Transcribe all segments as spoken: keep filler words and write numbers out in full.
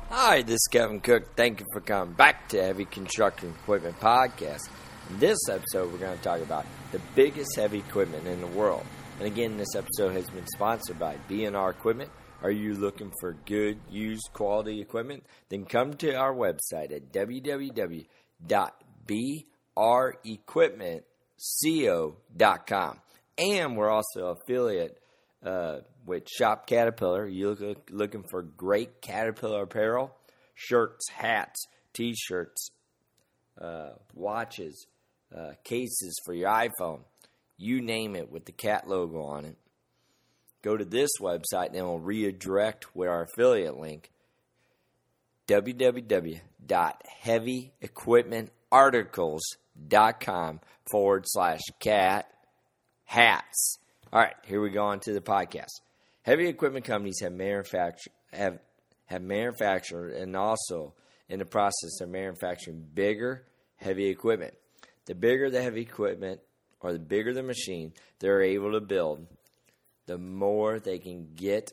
Hi, this is Kevin Cook. Thank you for coming back to Heavy Construction Equipment Podcast. In this episode, we're going to talk about the biggest heavy equipment in the world. And again, this episode has been sponsored by B and R Equipment. Are you looking for good, used, quality equipment? Then come to our website at w w w dot b r equipment co dot com. And we're also an affiliate uh, with Shop Caterpillar. You're look, looking for great Caterpillar apparel, shirts, hats, t-shirts, uh, watches, uh, cases for your iPhone. You name it with the cat logo on it. Go to this website and it will redirect with our affiliate link, w w w dot heavy equipment articles dot com forward slash cat hats. All right, here we go on to the podcast. Heavy equipment companies have manufactured have have manufactured and also in the process of manufacturing bigger heavy equipment. The bigger the heavy equipment or the bigger the machine they're able to build, the more they can get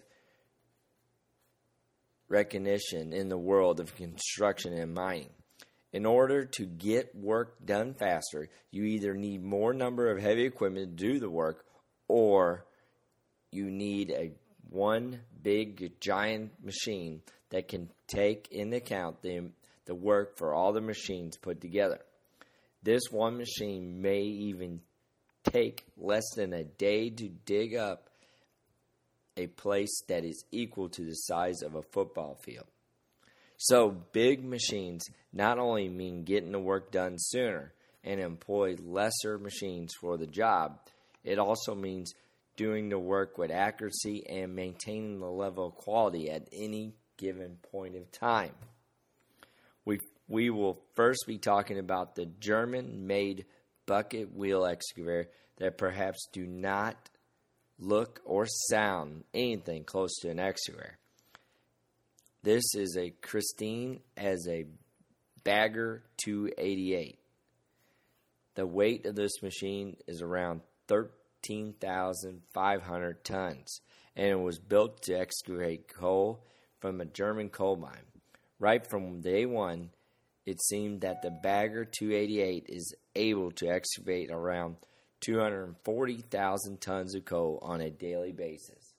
recognition in the world of construction and mining. In order to get work done faster, you either need more number of heavy equipment to do the work, or you need a one big giant machine that can take into account the, the work for all the machines put together. This one machine may even take less than a day to dig up a place that is equal to the size of a football field. So big machines not only mean getting the work done sooner and employ lesser machines for the job, it also means doing the work with accuracy and maintaining the level of quality at any given point of time. We we will first be talking about the German-made bucket wheel excavator that perhaps do not look or sound anything close to an excavator. This is a Christine as a Bagger two eighty-eight. The weight of this machine is around thirteen thousand five hundred tons, and it was built to excavate coal from a German coal mine. Right from day one, it seemed that the Bagger two eighty-eight is able to excavate around two hundred forty thousand tons of coal on a daily basis.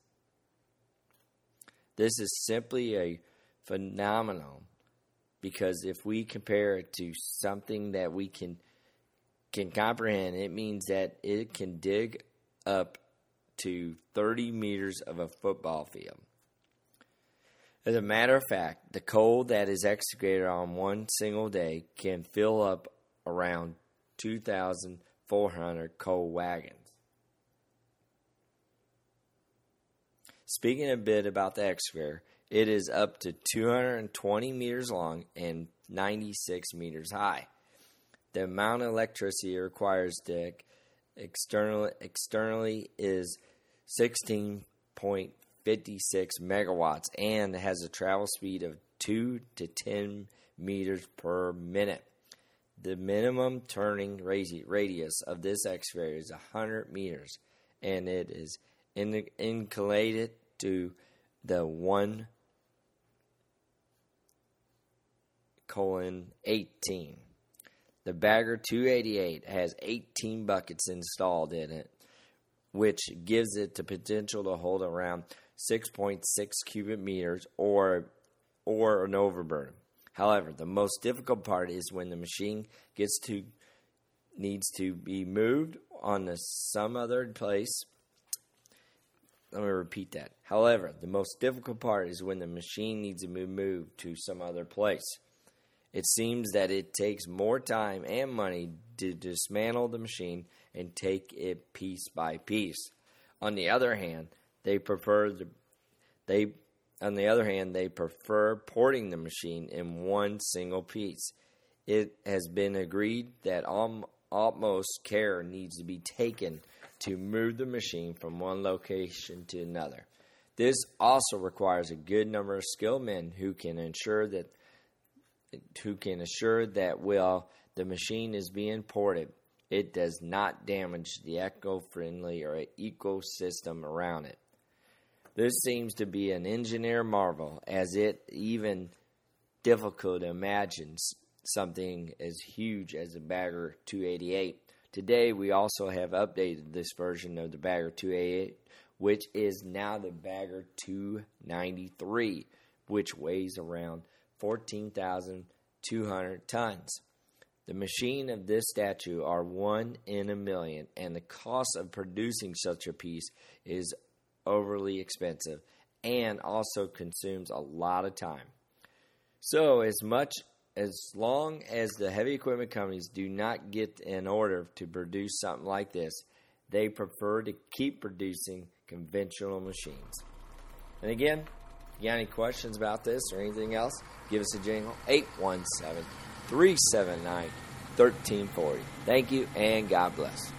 This is simply a phenomenon because if we compare it to something that we can can comprehend, it means that it can dig up to thirty meters of a football field. As a matter of fact, the coal that is excavated on one single day can fill up around two thousand four hundred coal wagons. Speaking a bit about the excavator, it is up to two hundred twenty meters long and ninety-six meters high. The amount of electricity it requires to external, externally is sixteen point five six megawatts and has a travel speed of two to ten meters per minute. The minimum turning radius of this excavator is one hundred meters, and it is in, inclinated to the one colon eighteen. The Bagger two eighty-eight has eighteen buckets installed in it, which gives it the potential to hold around six point six cubic meters or or an overburden. However, the most difficult part is when the machine gets to needs to be moved on to some other place. Let me repeat that. However, the most difficult part is when the machine needs to be moved to some other place. It seems that it takes more time and money to dismantle the machine and take it piece by piece. On the other hand, they prefer the they on the other hand they prefer porting the machine in one single piece. It has been agreed that all, utmost care needs to be taken to move the machine from one location to another. This also requires a good number of skilled men who can ensure that who can assure that while the machine is being ported, it does not damage the eco-friendly or ecosystem around it. This seems to be an engineer marvel, as it even difficult to imagine something as huge as the Bagger two eighty-eight. Today, we also have updated this version of the Bagger two eighty-eight, which is now the Bagger two ninety-three, which weighs around fourteen thousand two hundred tons. The machine of this statue are one in a million, and the cost of producing such a piece is overly expensive and also consumes a lot of time. So, as much as long as the heavy equipment companies do not get an order to produce something like this, they prefer to keep producing conventional machines. And again, if you got any questions about this or anything else, give us a jingle, eight one seven, three seven nine, one three four zero. Thank you, and God bless.